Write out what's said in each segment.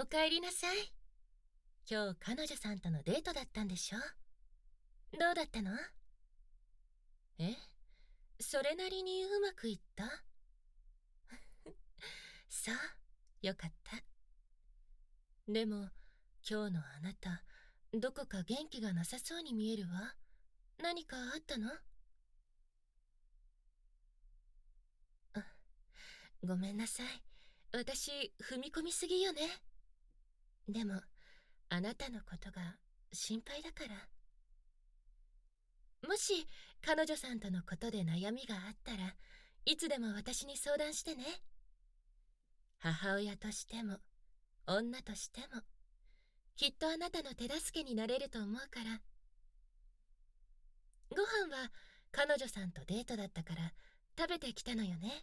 かえりなさい。今日彼女さんとのデートだったんでしょ？どうだったの？え、それなりにうまくいった？そう、よかった。でも、今日のあなた、どこか元気がなさそうに見えるわ。何かあったの？あ、ごめんなさい。私、踏み込みすぎよね。でも、あなたのことが心配だから。もし彼女さんとのことで悩みがあったらいつでも私に相談してね。母親としても女としてもきっとあなたの手助けになれると思うから。ご飯は彼女さんとデートだったから食べてきたのよね。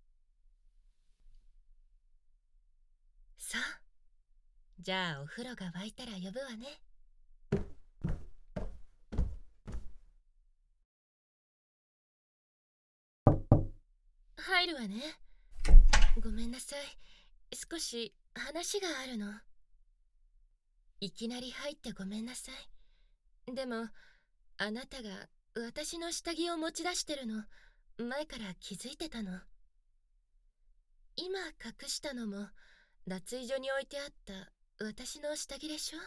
そう。じゃあお風呂が沸いたら呼ぶわね。入るわね。ごめんなさい、少し話があるの。いきなり入ってごめんなさい。でもあなたが私の下着を持ち出してるの前から気づいてたの。今隠したのも脱衣所に置いてあった私の下着でしょ？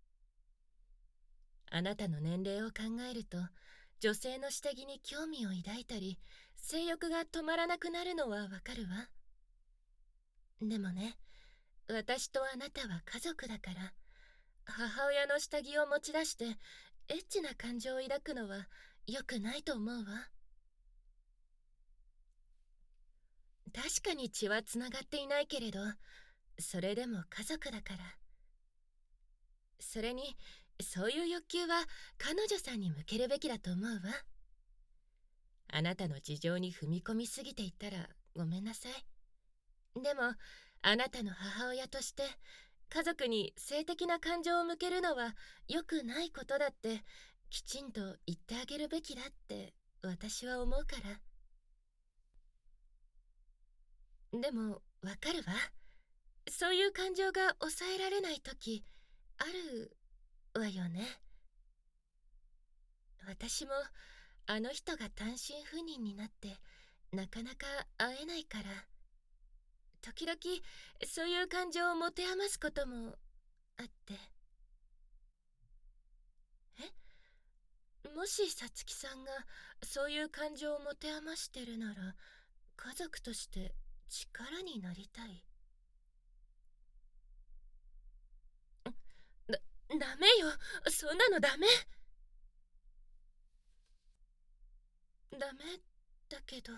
あなたの年齢を考えると女性の下着に興味を抱いたり性欲が止まらなくなるのはわかるわ。でもね、私とあなたは家族だから母親の下着を持ち出してエッチな感情を抱くのは良くないと思うわ。確かに血はつながっていないけれど、それでも家族だから。それにそういう欲求は彼女さんに向けるべきだと思うわ。あなたの事情に踏み込みすぎていったらごめんなさい。でもあなたの母親として家族に性的な感情を向けるのは良くないことだってきちんと言ってあげるべきだって私は思うから。でもわかるわ。そういう感情が抑えられない時あるわよね。私もあの人が単身赴任になってなかなか会えないから時々そういう感情を持て余すこともあって。もしさつきさんがそういう感情を持て余してるなら家族として力になりたい。だ、ダメよ。そんなのダメ。ダメだけど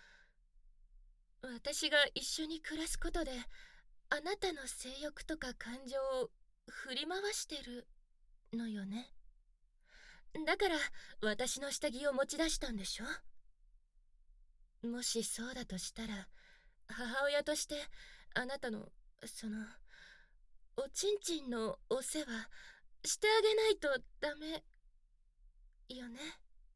私が一緒に暮らすことであなたの性欲とか感情を振り回してるのよね。だから私の下着を持ち出したんでしょ？もしそうだとしたら母親としてあなたのそのおちんちんのお世話してあげないとダメよね。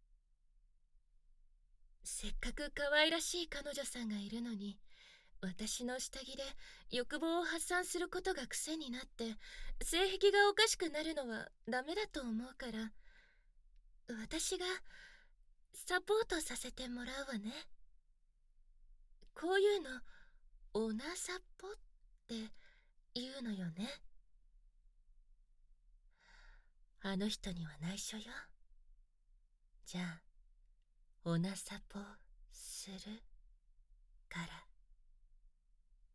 せっかく可愛らしい彼女さんがいるのに私の下着で欲望を発散することが癖になって性癖がおかしくなるのはダメだと思うから私がサポートさせてもらうわね。こういうのオナサポって言うのよね。あの人には内緒よ。じゃあオナサポする？